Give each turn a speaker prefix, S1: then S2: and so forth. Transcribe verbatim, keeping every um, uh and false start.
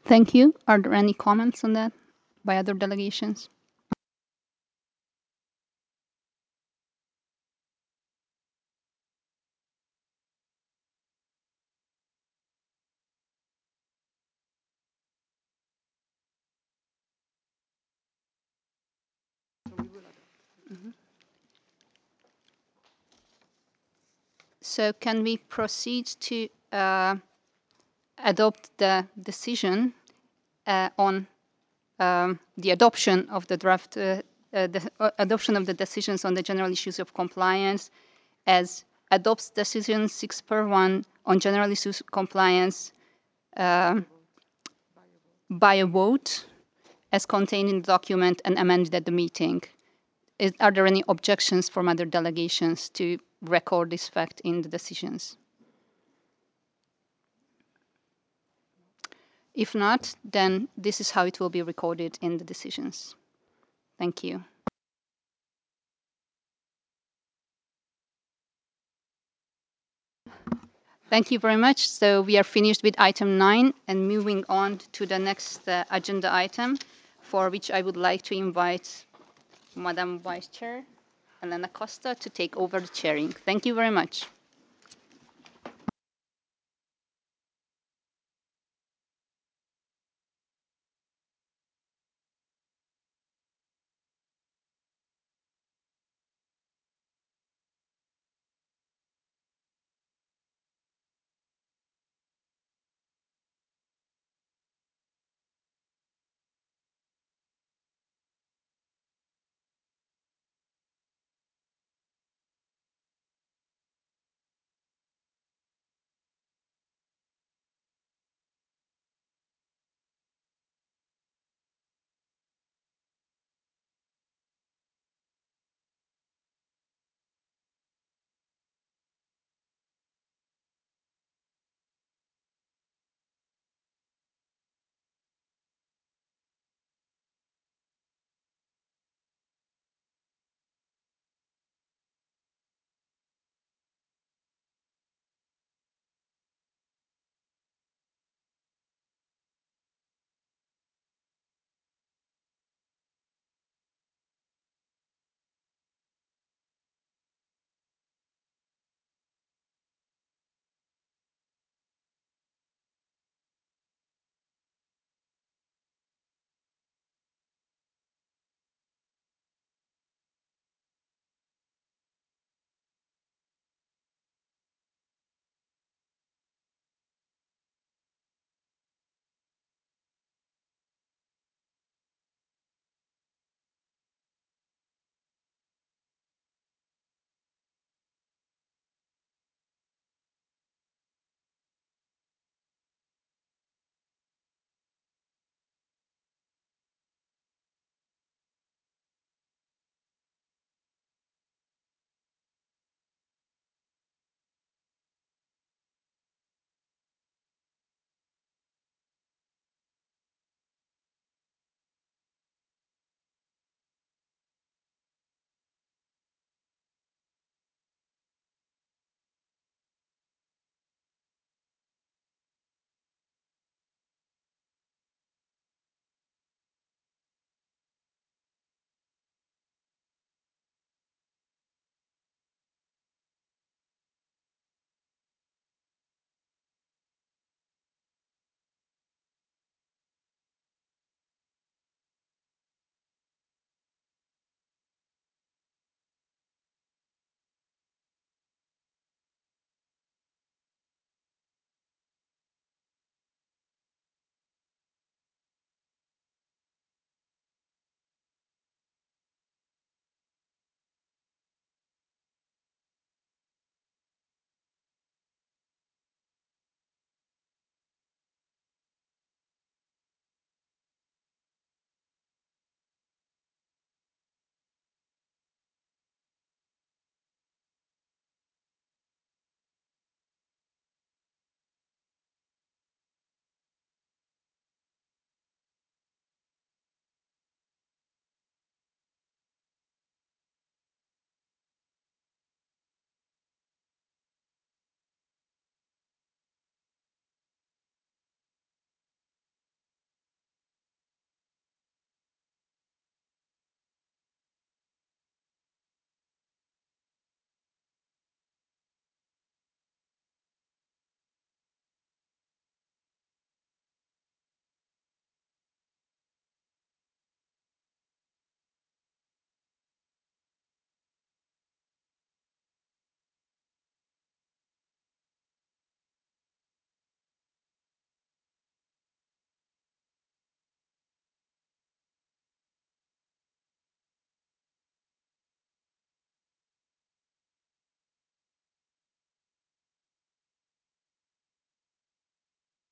S1: Thank you. Are there any comments on that by other delegations? So can we proceed to uh, adopt the decision uh, on um, the adoption of the draft, uh, uh, the uh, adoption of the decisions on the general issues of compliance as adopts decision six per one on general issues of compliance um, by a vote as contained in the document and amended at the meeting. Is, are there any objections from other delegations to record this fact in the decisions? If not, then this is how it will be recorded in the decisions. Thank you. Thank you very much. So we are finished with item nine and moving on to the next uh, agenda item, for which I would like to invite Madam Vice Chair Elena Costa to take over the chairing. Thank you very much.